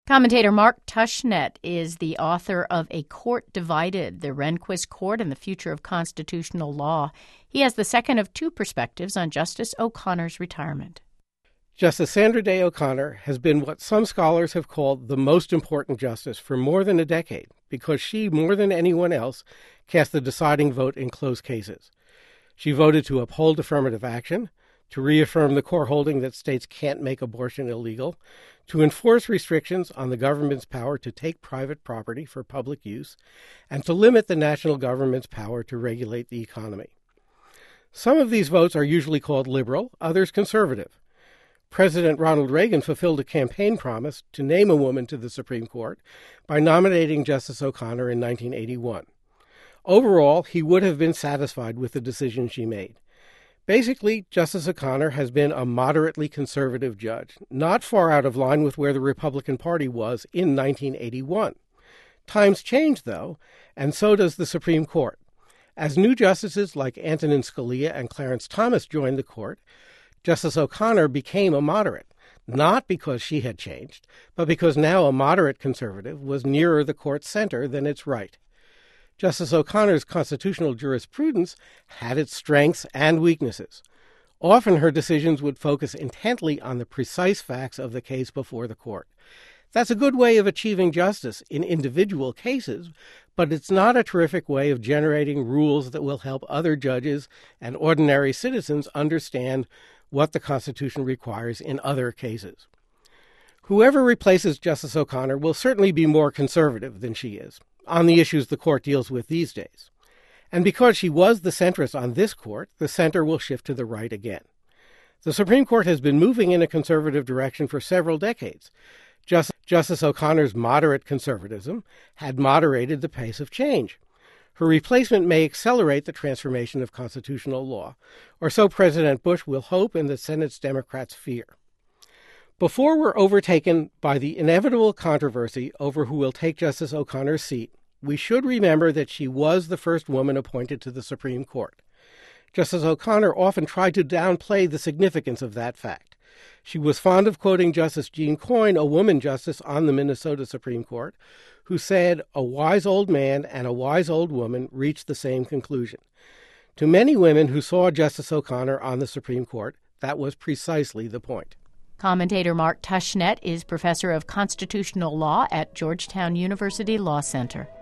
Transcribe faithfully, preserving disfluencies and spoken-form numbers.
Commentator Mark Tushnet is the author of A Court Divided, the Rehnquist Court and the Future of Constitutional Law. He has the second of two perspectives on Justice O'Connor's retirement. Justice Sandra Day O'Connor has been what some scholars have called the most important justice for more than a decade because she, more than anyone else, cast the deciding vote in close cases. She voted to uphold affirmative action, to reaffirm the core holding that states can't make abortion illegal, to enforce restrictions on the government's power to take private property for public use, and to limit the national government's power to regulate the economy. Some of these votes are usually called liberal, others conservative. President Ronald Reagan fulfilled a campaign promise to name a woman to the Supreme Court by nominating Justice O'Connor in nineteen eighty-one. Overall, he would have been satisfied with the decision she made. Basically, Justice O'Connor has been a moderately conservative judge, not far out of line with where the Republican Party was in nineteen eighty-one. Times change, though, and so does the Supreme Court. As new justices like Antonin Scalia and Clarence Thomas joined the court, Justice O'Connor became a moderate, not because she had changed, but because now a moderate conservative was nearer the court's center than its right. Justice O'Connor's constitutional jurisprudence had its strengths and weaknesses. Often her decisions would focus intently on the precise facts of the case before the court. That's a good way of achieving justice in individual cases, but it's not a terrific way of generating rules that will help other judges and ordinary citizens understand what the Constitution requires in other cases. Whoever replaces Justice O'Connor will certainly be more conservative than she is on the issues the court deals with these days. And because she was the centrist on this court, the center will shift to the right again. The Supreme Court has been moving in a conservative direction for several decades. Just, Justice O'Connor's moderate conservatism had moderated the pace of change. Her replacement may accelerate the transformation of constitutional law, or so President Bush will hope and the Senate's Democrats fear. Before we're overtaken by the inevitable controversy over who will take Justice O'Connor's seat, we should remember that she was the first woman appointed to the Supreme Court. Justice O'Connor often tried to downplay the significance of that fact. She was fond of quoting Justice Jean Coyne, a woman justice on the Minnesota Supreme Court, who said, "A wise old man and a wise old woman reached the same conclusion." To many women who saw Justice O'Connor on the Supreme Court, that was precisely the point. Commentator Mark Tushnet is professor of constitutional law at Georgetown University Law Center.